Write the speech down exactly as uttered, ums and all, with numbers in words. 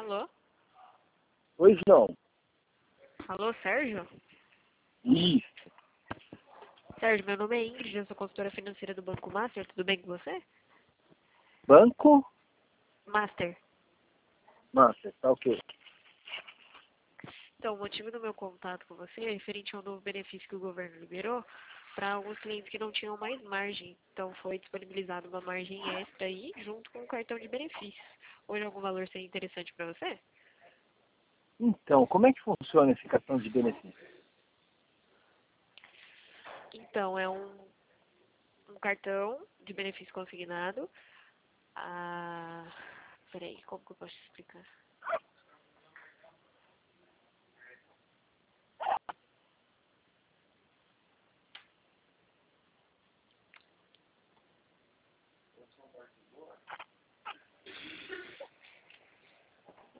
Alô? Oi, João. Alô, Sérgio? Isso. Sérgio, meu nome é Ingrid, eu sou consultora financeira do Banco Master, tudo bem com você? Banco? Master. Massa, tá ok. Então, o motivo do meu contato com você é referente ao novo benefício que o governo liberou para alguns clientes que não tinham mais margem. Então, foi disponibilizada uma margem extra aí, junto com o cartão de benefícios. Hoje, algum valor seria interessante para você? Então, como é que funciona esse cartão de benefício? Então, é um, um cartão de benefício consignado. Ah, peraí, como que eu posso te explicar?